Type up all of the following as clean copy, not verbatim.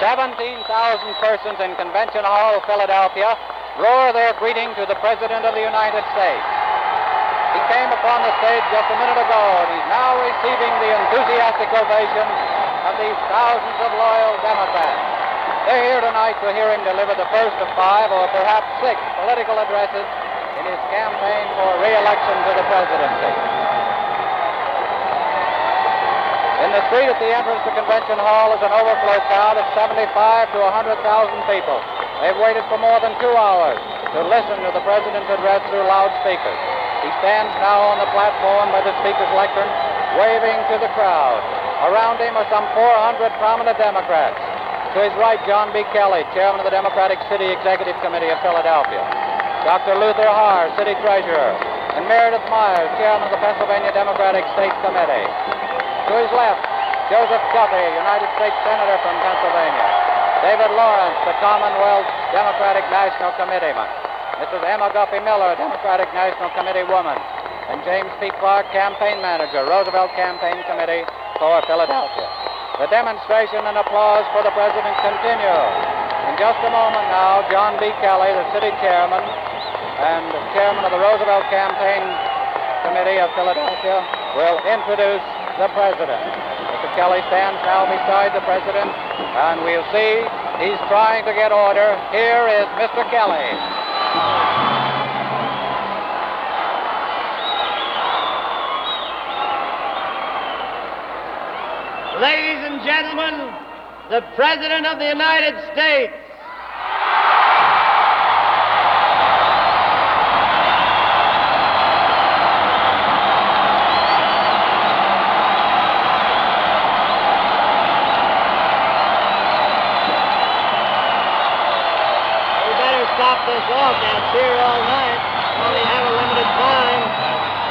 17,000 persons in Convention Hall, Philadelphia, roar their greeting to the President of the United States. He came upon the stage just a minute ago, and he's now receiving the enthusiastic ovation of these thousands of loyal Democrats. They're here tonight to hear him deliver the first of 5 or perhaps 6 political addresses in his campaign for re-election to the presidency. In the street at the entrance to Convention Hall is an overflow crowd of 75 to 100,000 people. They've waited for more than 2 hours to listen to the president's address through loudspeakers. He stands now on the platform by the speaker's lectern, waving to the crowd. Around him are some 400 prominent Democrats. To his right, John B. Kelly, chairman of the Democratic City Executive Committee of Philadelphia. Dr. Luther Haar, city treasurer. And Meredith Myers, chairman of the Pennsylvania Democratic State Committee. To his left, Joseph Duffy, United States Senator from Pennsylvania. David Lawrence, the Commonwealth Democratic National Committeeman. Mrs. Emma Guffey Miller, Democratic National Committee woman. And James P. Clark, campaign manager, Roosevelt Campaign Committee for Philadelphia. The demonstration and applause for the president continue. In just a moment now, John B. Kelly, the city chairman and chairman of the Roosevelt Campaign Committee of Philadelphia, will introduce the president. Mr. Kelly stands now beside the president, and we'll see he's trying to get order. Here is Mr. Kelly. Ladies and gentlemen, the President of the United States. We better stop this off. Now, here all night. Only have a limited time.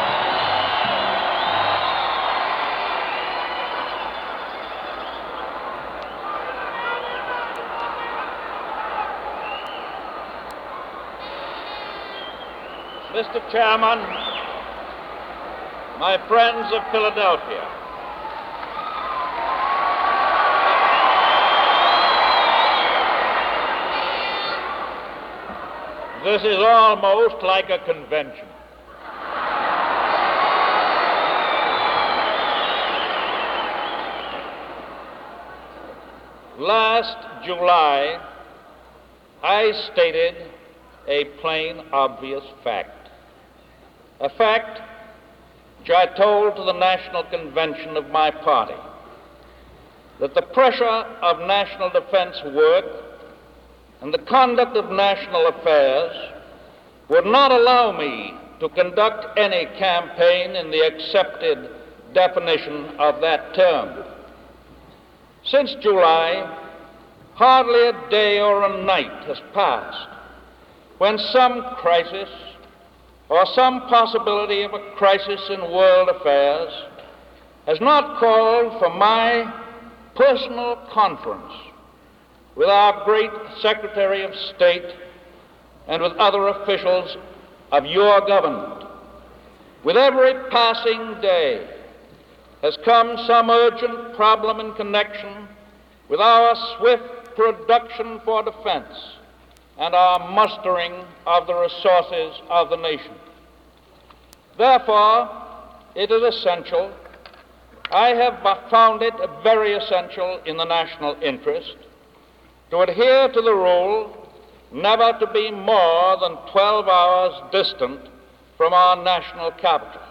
Mr. Chairman, my friends of Philadelphia, this is almost like a convention. Last July, I stated a plain, obvious fact. A fact which I told to the National Convention of my party, that the pressure of national defense work and the conduct of national affairs would not allow me to conduct any campaign in the accepted definition of that term. Since July, hardly a day or a night has passed when some crisis or some possibility of a crisis in world affairs has not called for my personal conference with our great Secretary of State and with other officials of your government. With every passing day has come some urgent problem in connection with our swift production for defense and our mustering of the resources of the nation. Therefore, it is essential, I have found it very essential in the national interest, to adhere to the rule never to be more than 12 hours distant from our national capital.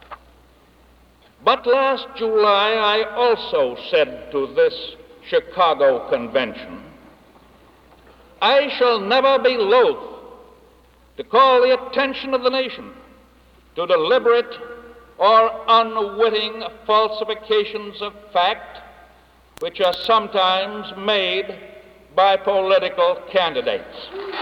But last July, I also said to this Chicago convention, I shall never be loath to call the attention of the nation to deliberate or unwitting falsifications of fact which are sometimes made by political candidates.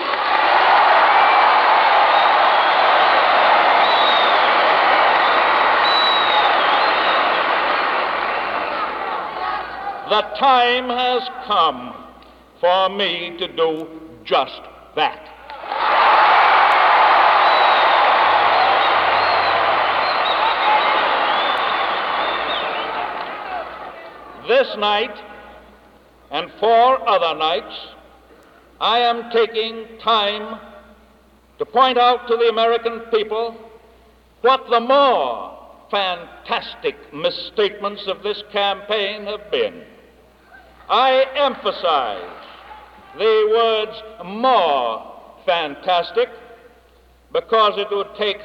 The time has come for me to do just that. This night, and 4 other nights, I am taking time to point out to the American people what the more fantastic misstatements of this campaign have been. I emphasize the words more fantastic because it would take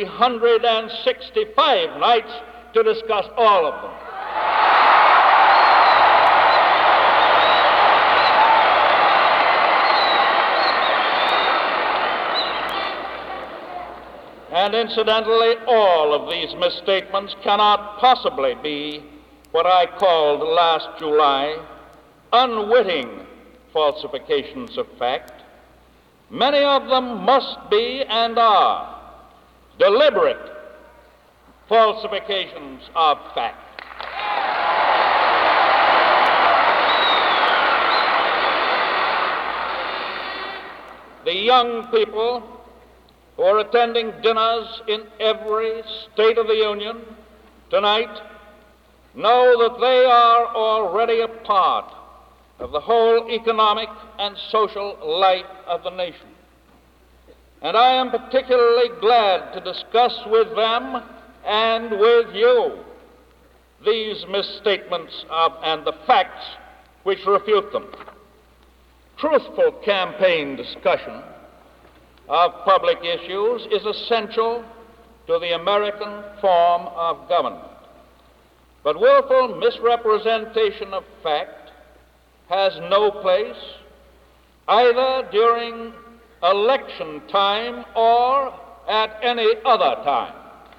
365 nights to discuss all of them. And incidentally, all of these misstatements cannot possibly be what I called last July unwitting falsifications of fact. Many of them must be and are deliberate falsifications of fact. The young people who are attending dinners in every state of the Union tonight know that they are already a part of the whole economic and social life of the nation. And I am particularly glad to discuss with them and with you these misstatements and the facts which refute them. Truthful campaign discussion of public issues is essential to the American form of government. But willful misrepresentation of fact has no place either during election time or at any other time.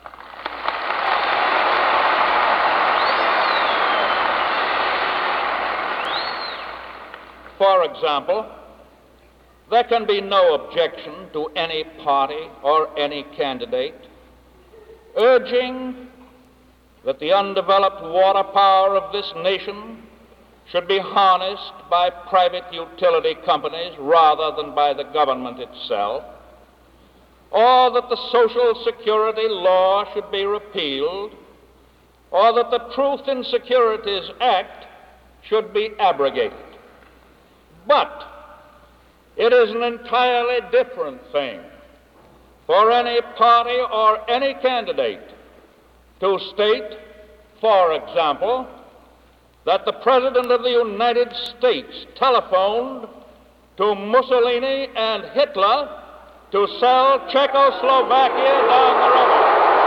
For example, there can be no objection to any party or any candidate urging that the undeveloped water power of this nation should be harnessed by private utility companies rather than by the government itself, or that the Social Security law should be repealed, or that the Truth in Securities Act should be abrogated. But it is an entirely different thing for any party or any candidate to state, for example, that the President of the United States telephoned to Mussolini and Hitler to sell Czechoslovakia down the river.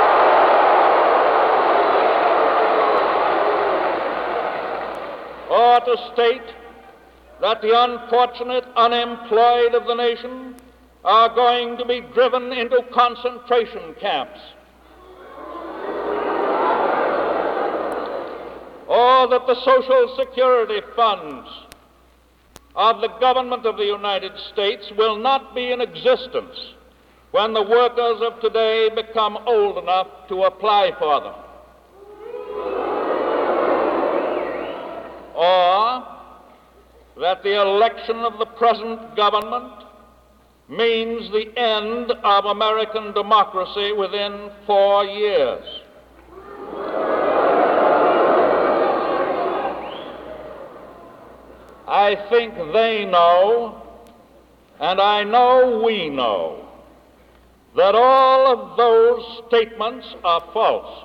Or to state that the unfortunate unemployed of the nation are going to be driven into concentration camps. Or that the Social Security funds of the government of the United States will not be in existence when the workers of today become old enough to apply for them. Or that the election of the present government means the end of American democracy within 4 years. I think they know, and I know we know, that all of those statements are false.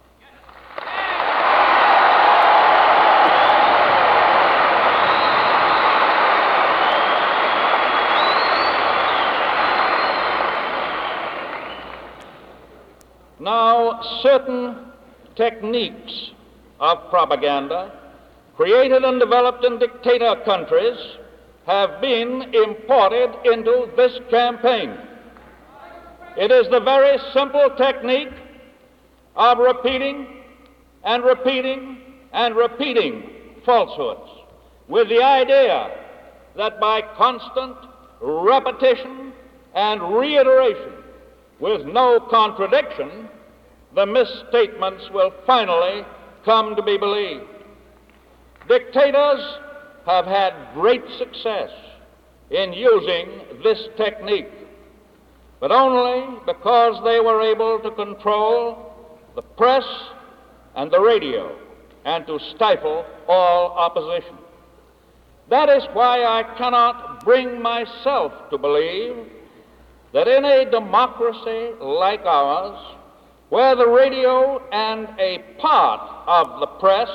Now, certain techniques of propaganda created and developed in dictator countries have been imported into this campaign. It is the very simple technique of repeating and repeating and repeating falsehoods with the idea that by constant repetition and reiteration with no contradiction, the misstatements will finally come to be believed. Dictators have had great success in using this technique, but only because they were able to control the press and the radio and to stifle all opposition. That is why I cannot bring myself to believe that in a democracy like ours, where the radio and a part of the press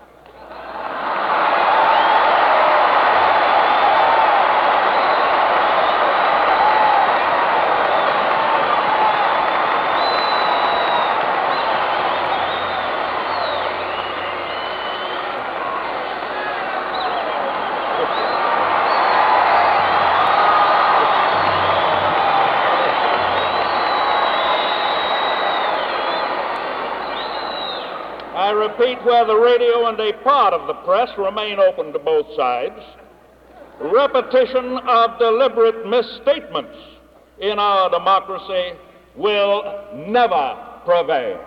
repeat, where the radio and a part of the press remain open to both sides, repetition of deliberate misstatements in our democracy will never prevail.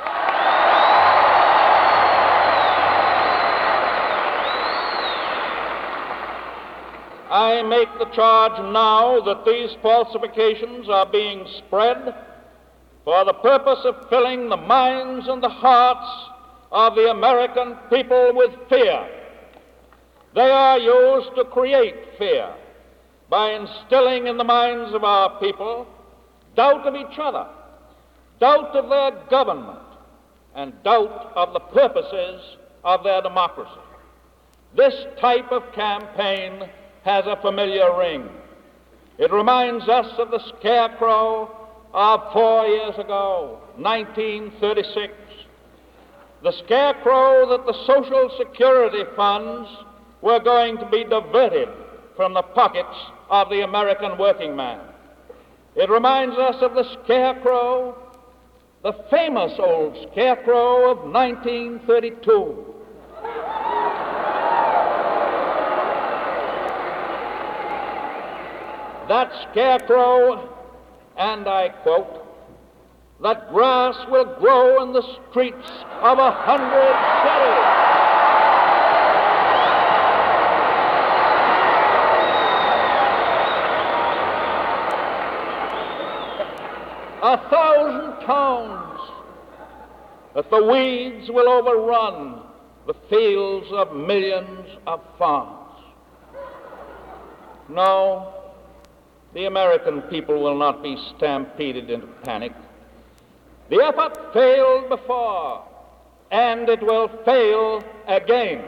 I make the charge now that these falsifications are being spread for the purpose of filling the minds and the hearts of the American people with fear. They are used to create fear by instilling in the minds of our people doubt of each other, doubt of their government, and doubt of the purposes of their democracy. This type of campaign has a familiar ring. It reminds us of the scarecrow of 4 years ago, 1936. The scarecrow that the Social Security funds were going to be diverted from the pockets of the American working man. It reminds us of the scarecrow, the famous old scarecrow of 1932. That scarecrow, and I quote, "That grass will grow in the streets of 100 cities." A 1,000 towns, that the weeds will overrun the fields of millions of farms. No, the American people will not be stampeded into panic. The effort failed before, and it will fail again.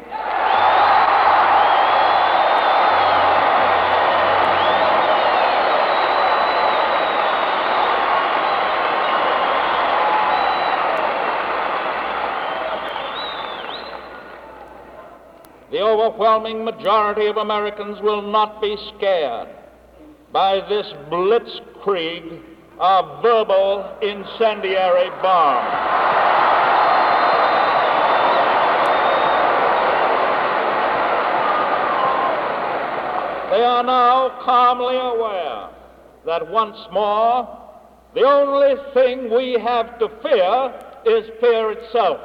The overwhelming majority of Americans will not be scared by this blitzkrieg of verbal incendiary bombs. They are now calmly aware that once more the only thing we have to fear is fear itself.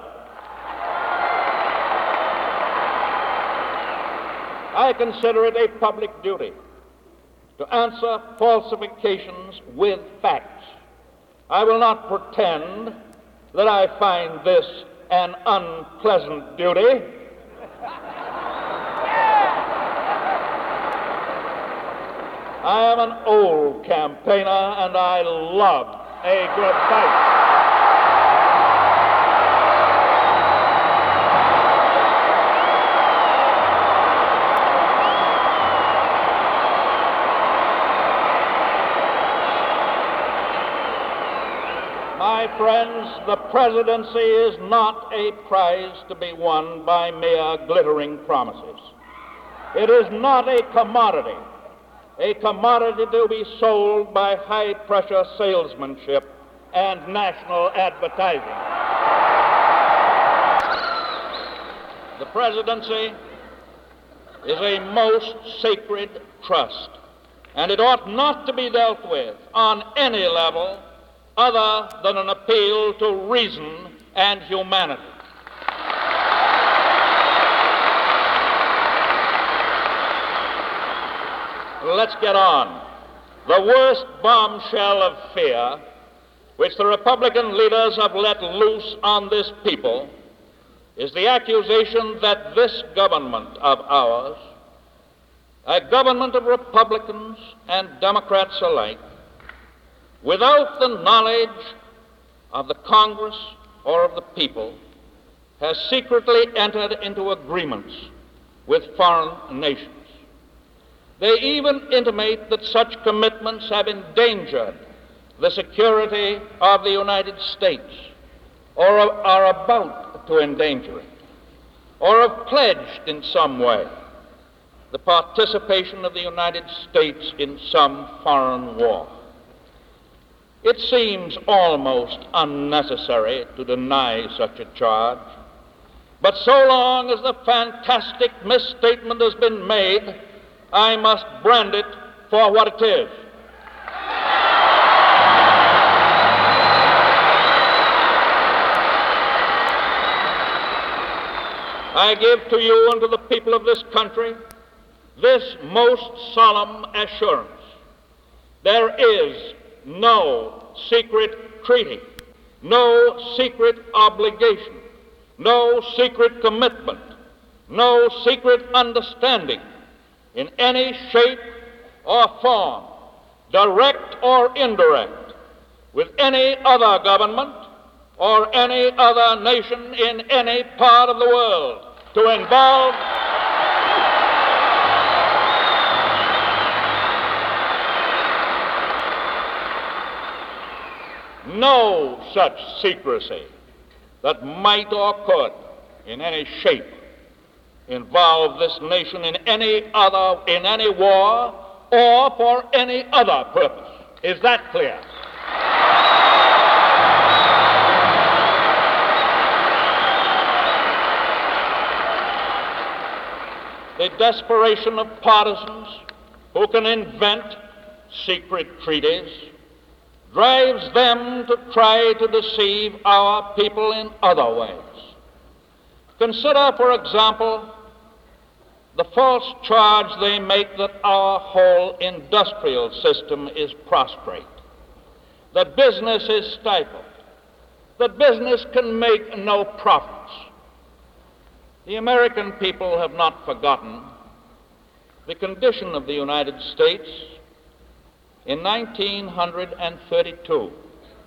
I consider it a public duty to answer falsifications with facts. I will not pretend that I find this an unpleasant duty. I am an old campaigner, and I love a good fight. My friends, the presidency is not a prize to be won by mere glittering promises. It is not a commodity to be sold by high-pressure salesmanship and national advertising. The presidency is a most sacred trust, and it ought not to be dealt with on any level other than an appeal to reason and humanity. Let's get on. The worst bombshell of fear which the Republican leaders have let loose on this people is the accusation that this government of ours a government of Republicans and Democrats alike, without the knowledge of the Congress or of the people, has secretly entered into agreements with foreign nations. They even intimate that such commitments have endangered the security of the United States, or are about to endanger it, or have pledged in some way the participation of the United States in some foreign war. It seems almost unnecessary to deny such a charge, but so long as the fantastic misstatement has been made, I must brand it for what it is. I give to you and to the people of this country this most solemn assurance. There is no secret treaty, no secret obligation, no secret commitment, no secret understanding in any shape or form, direct or indirect, with any other government or any other nation in any part of the world to involve no such secrecy that might or could in any shape involve this nation in any war or for any other purpose. Is that clear? The desperation of partisans who can invent secret treaties drives them to try to deceive our people in other ways. Consider, for example, the false charge they make that our whole industrial system is prostrate, that business is stifled, that business can make no profits. The American people have not forgotten the condition of the United States in 1932.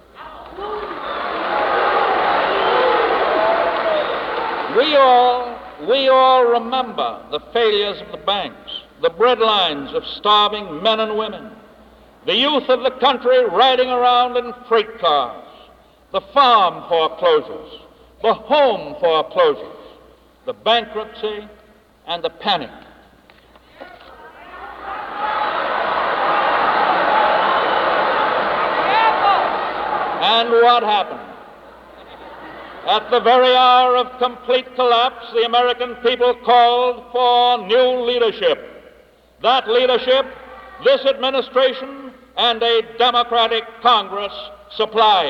We all remember the failures of the banks, the breadlines of starving men and women, the youth of the country riding around in freight cars, the farm foreclosures, the home foreclosures, the bankruptcy, and the panic. And what happened? At the very hour of complete collapse, the American people called for new leadership. That leadership, this administration and a Democratic Congress supplied.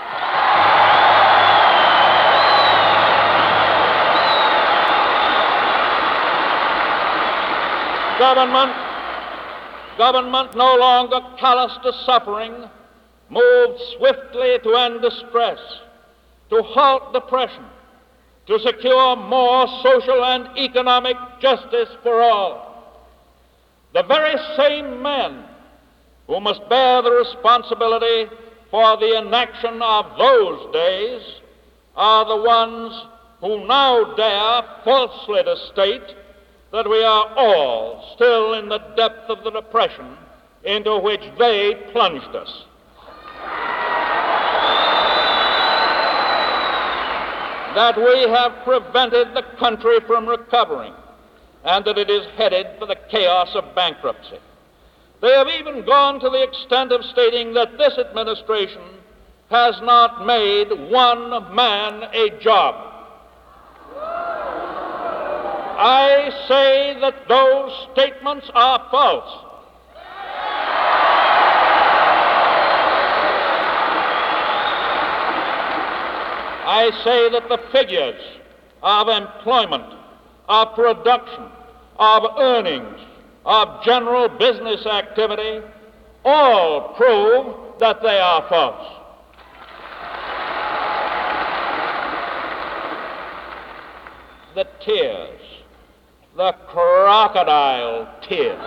Government no longer callous to suffering, moved swiftly to end distress, to halt depression, to secure more social and economic justice for all. The very same men who must bear the responsibility for the inaction of those days are the ones who now dare falsely to state that we are all still in the depth of the depression into which they plunged us. That we have prevented the country from recovering, and that it is headed for the chaos of bankruptcy. They have even gone to the extent of stating that this administration has not made one man a job. I say that those statements are false. I say that the figures of employment, of production, of earnings, of general business activity all prove that they are false. The tears, the crocodile tears.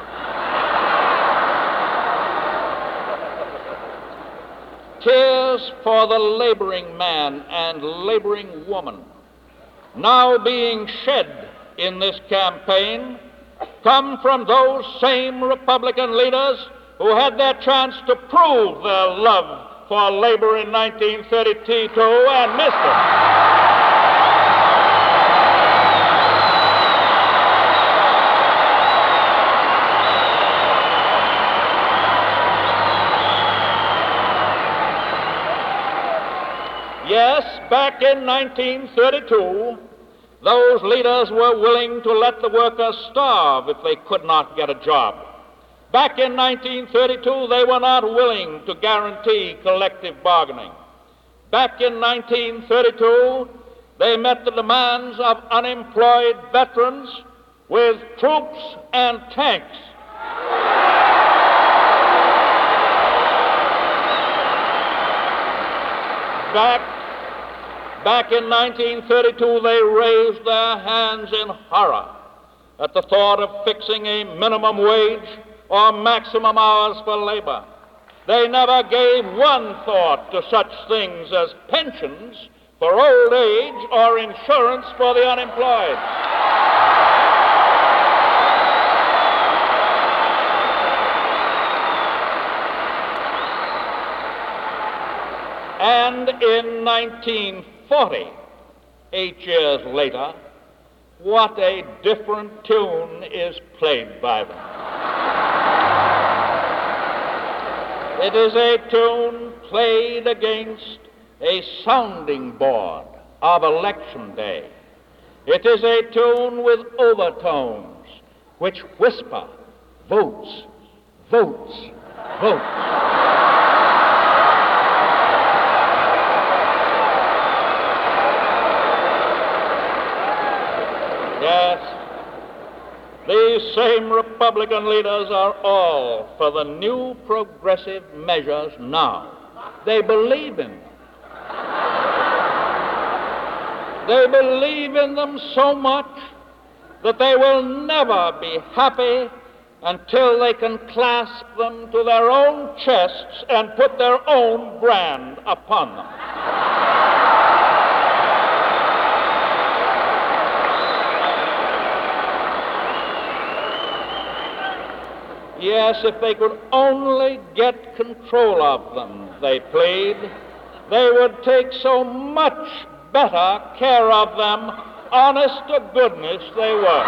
Tears for the laboring man and laboring woman now being shed in this campaign come from those same Republican leaders who had their chance to prove their love for labor in 1932 and missed it. Yes, back in 1932, those leaders were willing to let the workers starve if they could not get a job. Back in 1932, they were not willing to guarantee collective bargaining. Back in 1932, they met the demands of unemployed veterans with troops and tanks. Back in 1932, they raised their hands in horror at the thought of fixing a minimum wage or maximum hours for labor. They never gave one thought to such things as pensions for old age or insurance for the unemployed. And in 1940, 8 years later, what a different tune is played by them. It is a tune played against a sounding board of Election Day. It is a tune with overtones which whisper, votes, votes, votes. Yes, these same Republican leaders are all for the new progressive measures now. They believe in them. They believe in them so much that they will never be happy until they can clasp them to their own chests and put their own brand upon them. Yes, if they could only get control of them, they plead, they would take so much better care of them. Honest to goodness, they would.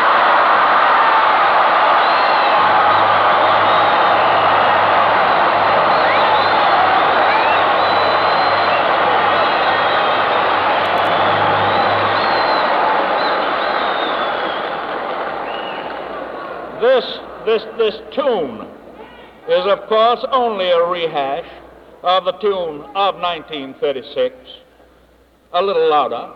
This tune is, of course, only a rehash of the tune of 1936, a little louder.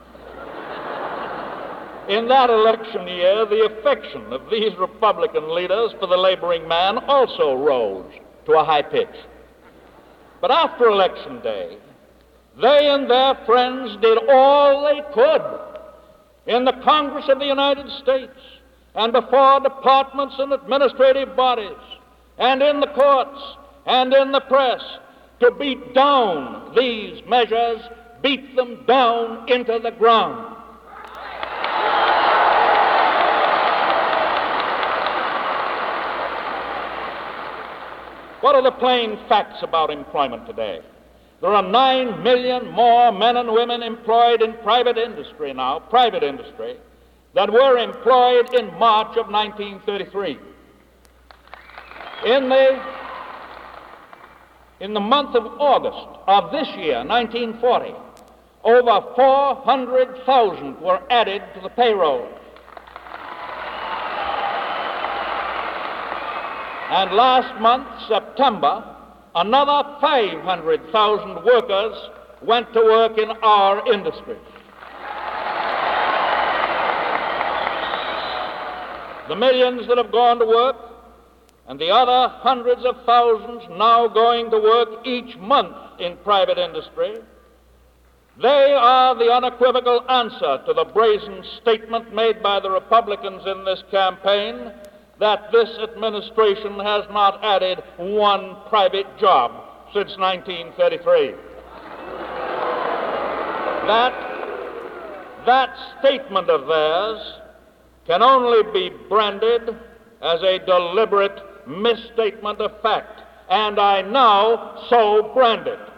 In that election year, the affection of these Republican leaders for the laboring man also rose to a high pitch. But after Election Day, they and their friends did all they could in the Congress of the United States and before departments and administrative bodies, and in the courts, and in the press, to beat down these measures, beat them down into the ground. What are the plain facts about employment today? There are 9 million more men and women employed in private industry now, that were employed in March of 1933. In the month of August of this year, 1940, over 400,000 were added to the payroll. And last month, September, another 500,000 workers went to work in our industry. The millions that have gone to work and the other hundreds of thousands now going to work each month in private industry, they are the unequivocal answer to the brazen statement made by the Republicans in this campaign that this administration has not added one private job since 1933. That statement of theirs can only be branded as a deliberate misstatement of fact, and I now so brand it.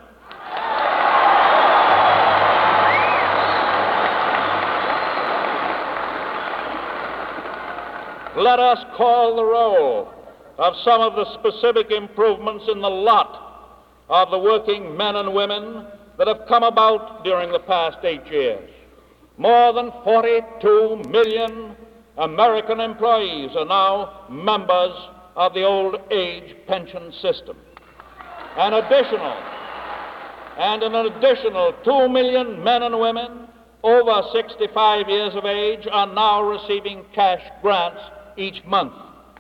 Let us call the roll of some of the specific improvements in the lot of the working men and women that have come about during the past 8 years. More than 42 million American employees are now members of the old age pension system. An additional 2 million men and women over 65 years of age are now receiving cash grants each month.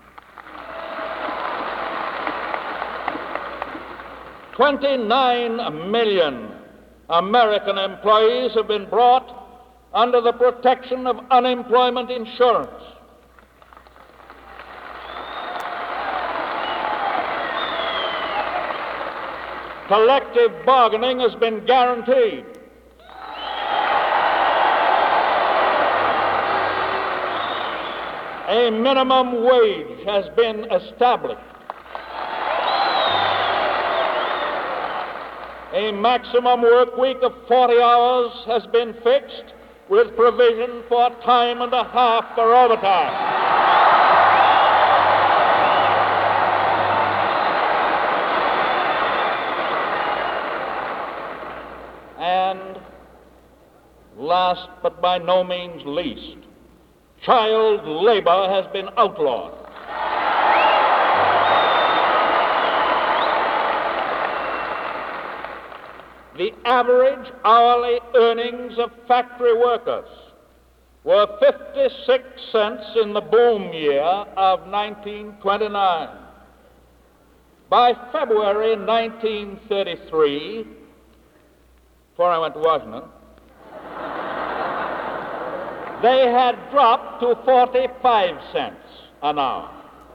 29 million American employees have been brought under the protection of unemployment insurance. Collective bargaining has been guaranteed. A minimum wage has been established. A maximum work week of 40 hours has been fixed with provision for time and a half for overtime. And last but by no means least, child labor has been outlawed. The average hourly earnings of factory workers were 56 cents in the boom year of 1929. By February 1933, before I went to Washington, they had dropped to 45 cents an hour.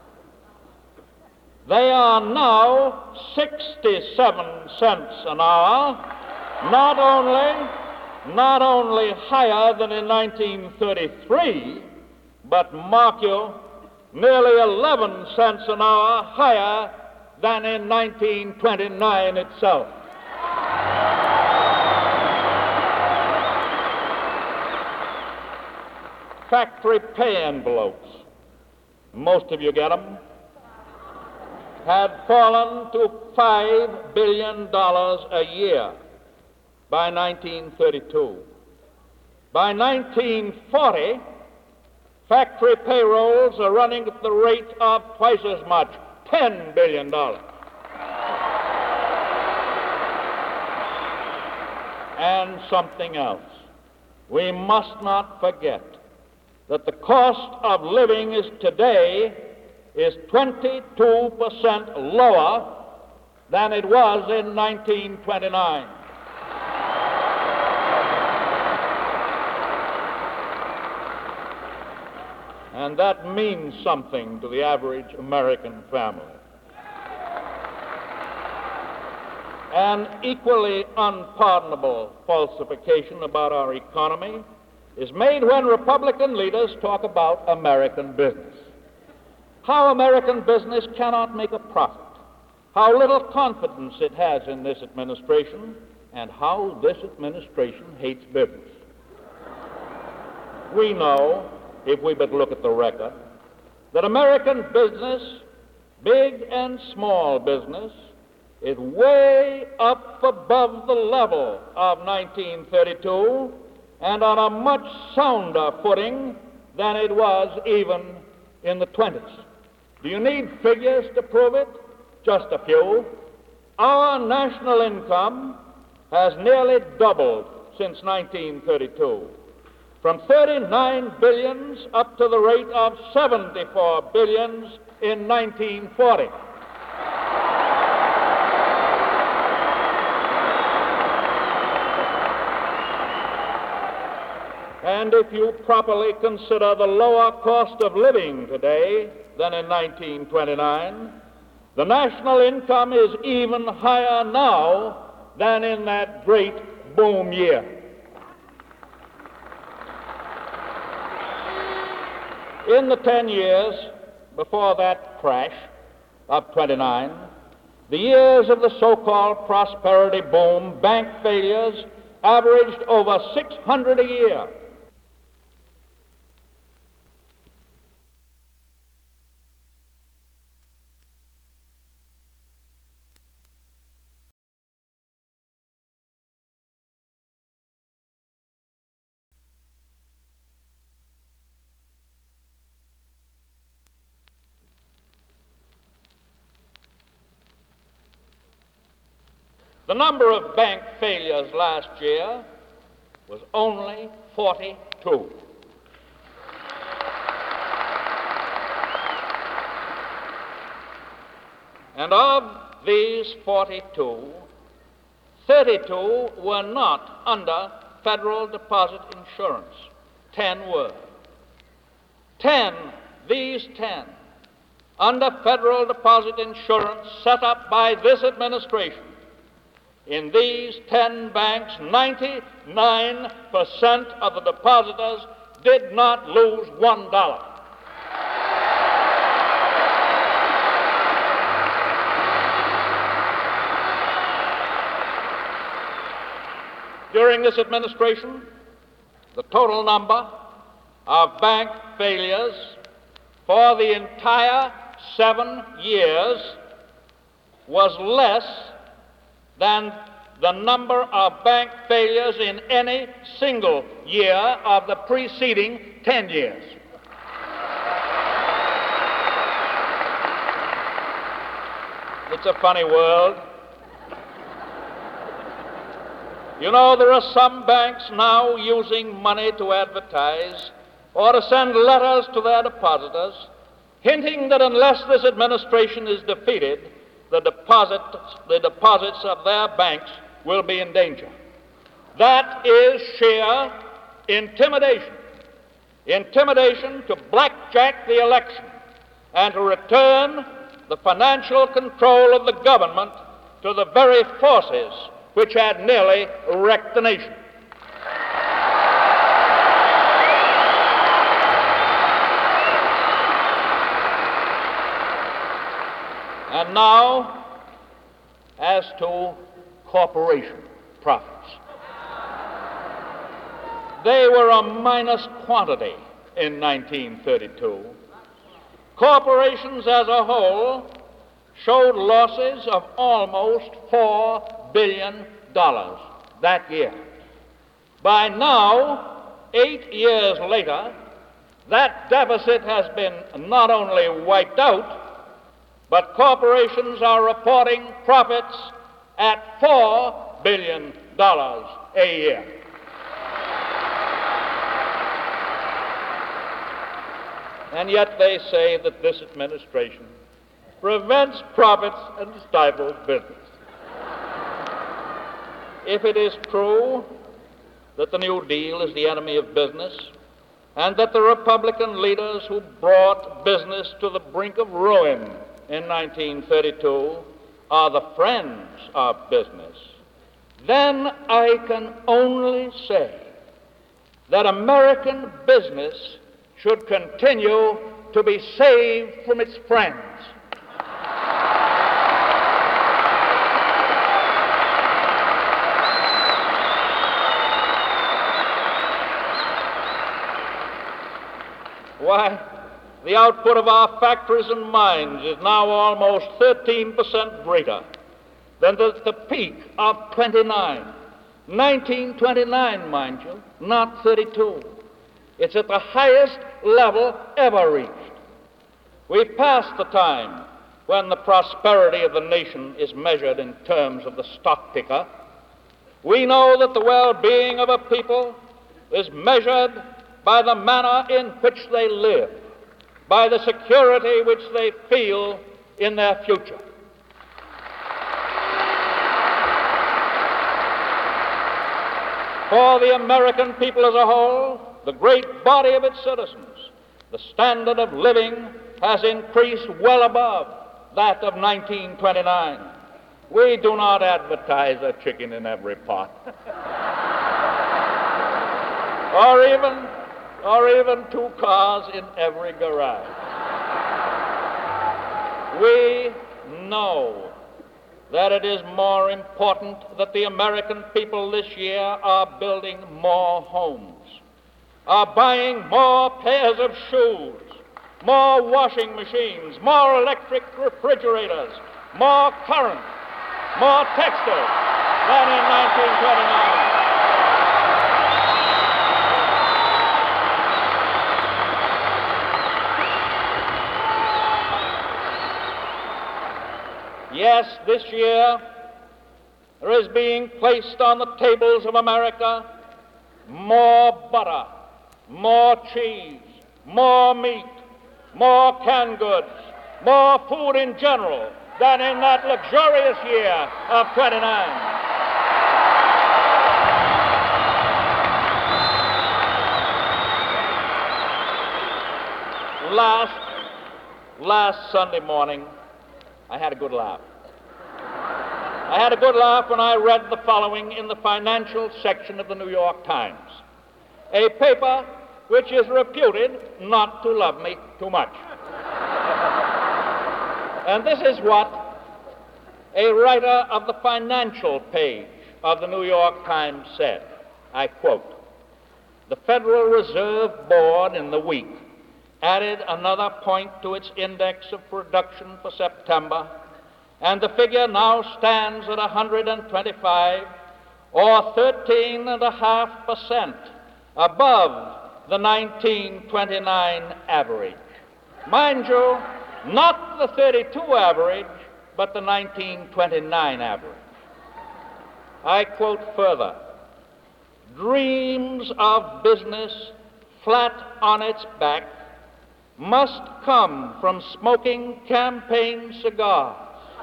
They are now 67 cents an hour, not only higher than in 1933, but mark you, nearly 11 cents an hour higher than in 1929 itself. Factory pay envelopes, most of you get them, had fallen to $5 billion a year by 1932. By 1940, factory payrolls are running at the rate of twice as much, $10 billion. And something else. We must not forget that the cost of living today is 22% lower than it was in 1929. And that means something to the average American family. An equally unpardonable falsification about our economy is made when Republican leaders talk about American business. How American business cannot make a profit, how little confidence it has in this administration, and how this administration hates business. We know, if we but look at the record, that American business, big and small business, is way up above the level of 1932 and on a much sounder footing than it was even in the 20s. Do you need figures to prove it? Just a few. Our national income has nearly doubled since 1932, from 39 billions up to the rate of 74 billions in 1940. And if you properly consider the lower cost of living today, than in 1929. The national income is even higher now than in that great boom year. In the 10 years before that crash of 29, the years of the so-called prosperity boom, bank failures averaged over 600 a year. The number of bank failures last year was only 42. And of these 42, 32 were not under federal deposit insurance. 10 were. 10, these 10, under federal deposit insurance set up by this administration. In these 10 banks, 99% of the depositors did not lose $1. During this administration, the total number of bank failures for the entire 7 years was less than the number of bank failures in any single year of the preceding 10 years. It's a funny world. You know, there are some banks now using money to advertise or to send letters to their depositors, hinting that unless this administration is defeated, the deposits of their banks will be in danger. That is sheer intimidation. Intimidation to blackjack the election and to return the financial control of the government to the very forces which had nearly wrecked the nation. And now, as to corporation profits. They were a minus quantity in 1932. Corporations as a whole showed losses of almost $4 billion that year. By now, 8 years later, that deficit has been not only wiped out, but corporations are reporting profits at $4 billion a year. And yet they say that this administration prevents profits and stifles business. If it is true that the New Deal is the enemy of business, and that the Republican leaders who brought business to the brink of ruin in 1932 are the friends of business, then I can only say that American business should continue to be saved from its friends. Why, the output of our factories and mines is now almost 13% greater than the peak of 1929, mind you, not 32. It's at the highest level ever reached. We've passed the time when the prosperity of the nation is measured in terms of the stock ticker. We know that the well-being of a people is measured by the manner in which they live, by the security which they feel in their future. For the American people as a whole, the great body of its citizens, the standard of living has increased well above that of 1929. We do not advertise a chicken in every pot. or even 2 cars in every garage. We know that it is more important that the American people this year are building more homes, are buying more pairs of shoes, more washing machines, more electric refrigerators, more current, more textiles than in 1929. Yes, this year there is being placed on the tables of America more butter, more cheese, more meat, more canned goods, more food in general than in that luxurious year of 29. Last Sunday morning, I had a good laugh. I had a good laugh when I read the following in the financial section of the New York Times, a paper which is reputed not to love me too much. And this is what a writer of the financial page of the New York Times said. I quote, "The Federal Reserve Board in the week added another point to its index of production for September, and the figure now stands at 125, or 13.5% above the 1929 average. Mind you, not the 32 average, but the 1929 average." I quote further, "Dreams of business flat on its back must come from smoking campaign cigars,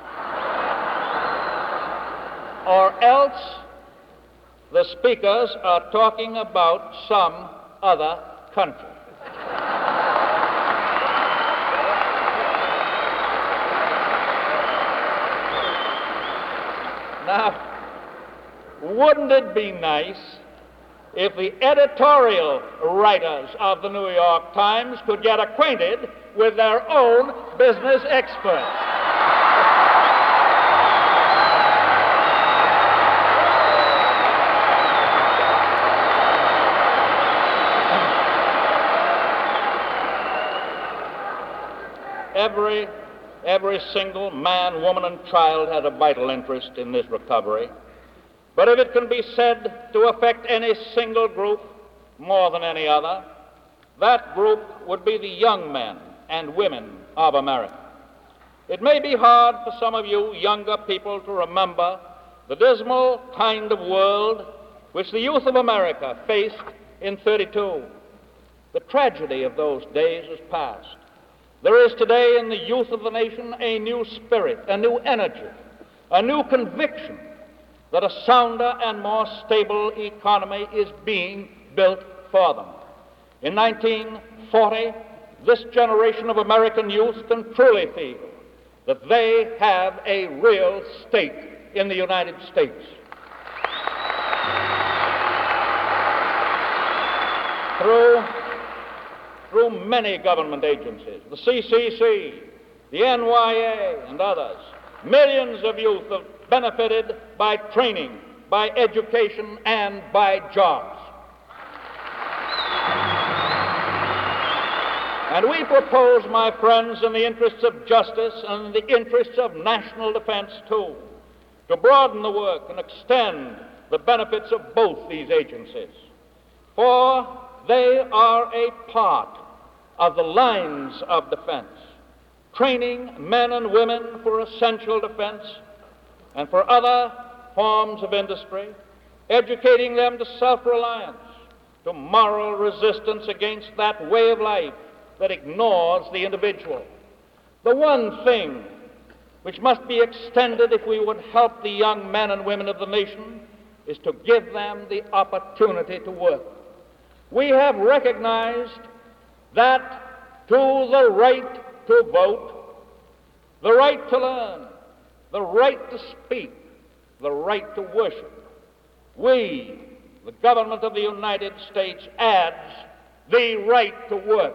or else the speakers are talking about some other country." Now, wouldn't it be nice if the editorial writers of the New York Times could get acquainted with their own business experts? Every single man, woman, and child has a vital interest in this recovery. But if it can be said to affect any single group more than any other, that group would be the young men and women of America. It may be hard for some of you younger people to remember the dismal kind of world which the youth of America faced in 32. The tragedy of those days is past. There is today in the youth of the nation a new spirit, a new energy, a new conviction that a sounder and more stable economy is being built for them. In 1940, this generation of American youth can truly feel that they have a real stake in the United States. Through many government agencies, the CCC, the NYA, and others, millions of youth have benefited by training, by education, and by jobs. And we propose, my friends, in the interests of justice and in the interests of national defense, too, to broaden the work and extend the benefits of both these agencies. For they are a part of the lines of defense, training men and women for essential defense and for other forms of industry, educating them to self-reliance, to moral resistance against that way of life that ignores the individual. The one thing which must be extended if we would help the young men and women of the nation is to give them the opportunity to work. We have recognized that to the right to vote, the right to learn, the right to speak, the right to worship, we, the government of the United States, adds the right to work.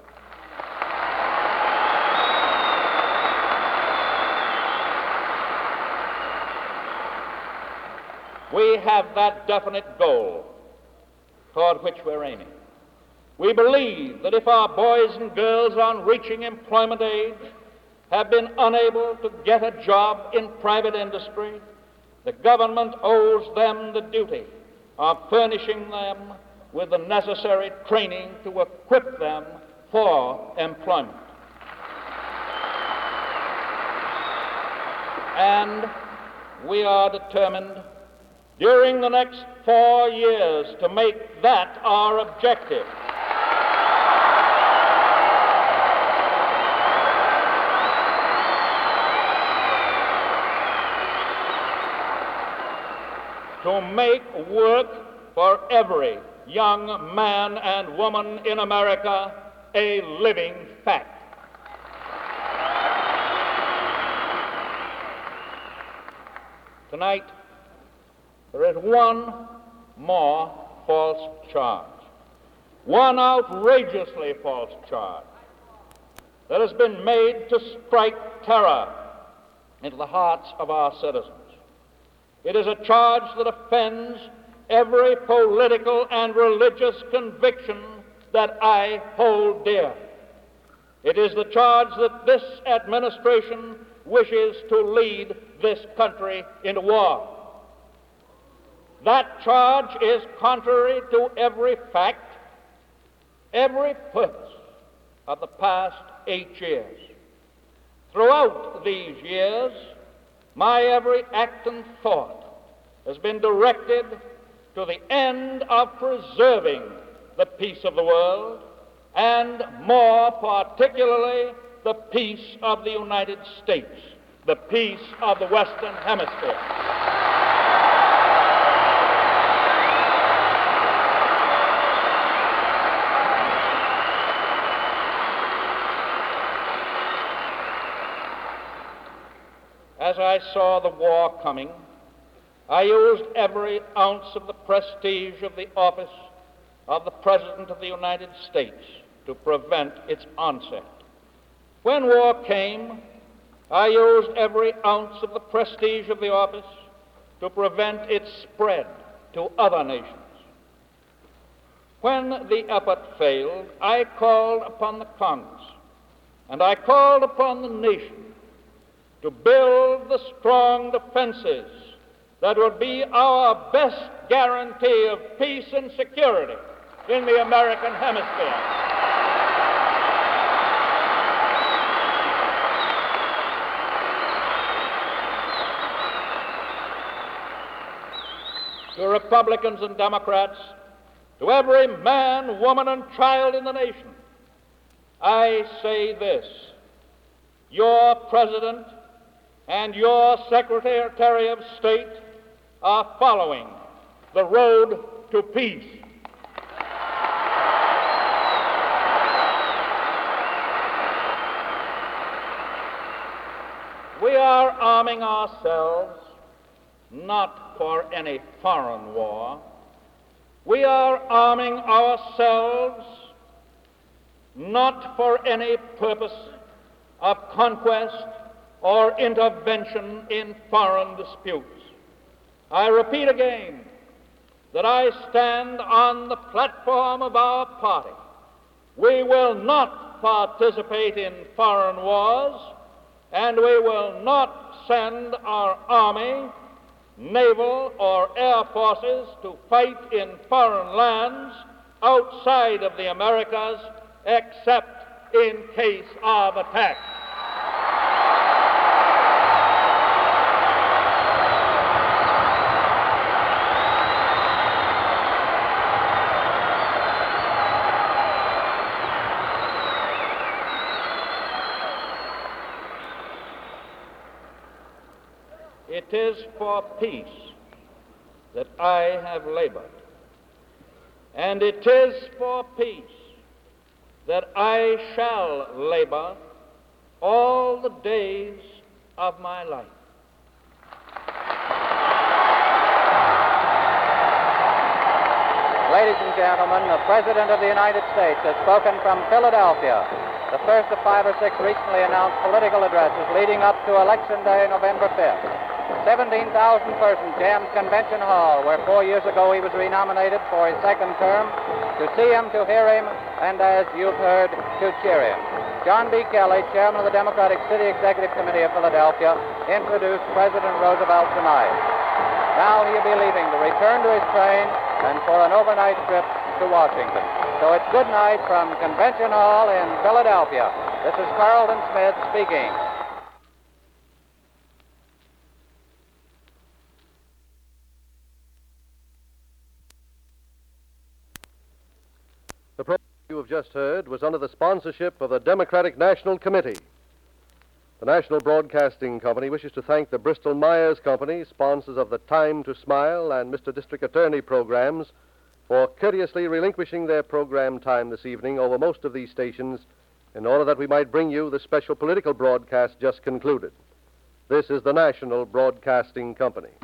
We have that definite goal toward which we're aiming. We believe that if our boys and girls on reaching employment age have been unable to get a job in private industry, the government owes them the duty of furnishing them with the necessary training to equip them for employment. And we are determined during the next 4 years to make that our objective. To make work for every young man and woman in America a living fact. Tonight, there is one more false charge, one outrageously false charge that has been made to strike terror into the hearts of our citizens. It is a charge that offends every political and religious conviction that I hold dear. It is the charge that this administration wishes to lead this country into war. That charge is contrary to every fact, every purpose of the past 8 years. Throughout these years, my every act and thought has been directed to the end of preserving the peace of the world, and more particularly the peace of the United States, the peace of the Western Hemisphere. As I saw the war coming, I used every ounce of the prestige of the office of the President of the United States to prevent its onset. When war came, I used every ounce of the prestige of the office to prevent its spread to other nations. When the effort failed, I called upon the Congress and I called upon the nation to build the strong defenses that would be our best guarantee of peace and security in the American hemisphere. To Republicans and Democrats, to every man, woman, and child in the nation, I say this: your President and your Secretary of State are following the road to peace. We are arming ourselves not for any foreign war. We are arming ourselves not for any purpose of conquest or intervention in foreign disputes. I repeat again that I stand on the platform of our party. We will not participate in foreign wars, and we will not send our army, naval, or air forces to fight in foreign lands outside of the Americas except in case of attack. It is for peace that I have labored, and it is for peace that I shall labor all the days of my life. Ladies and gentlemen, the President of the United States has spoken from Philadelphia, the first of 5 or 6 recently announced political addresses leading up to Election Day, November 5th. 17,000 persons jammed Convention Hall, where 4 years ago he was renominated for his second term, to see him, to hear him, and as you've heard, to cheer him. John B. Kelly, chairman of the Democratic City Executive Committee of Philadelphia, introduced President Roosevelt tonight. Now he'll be leaving to return to his train and for an overnight trip to Washington. So it's good night from Convention Hall in Philadelphia. This is Carlton Smith speaking. The program you have just heard was under the sponsorship of the Democratic National Committee. The National Broadcasting Company wishes to thank the Bristol-Myers Company, sponsors of the Time to Smile and Mr. District Attorney programs, for courteously relinquishing their program time this evening over most of these stations in order that we might bring you the special political broadcast just concluded. This is the National Broadcasting Company.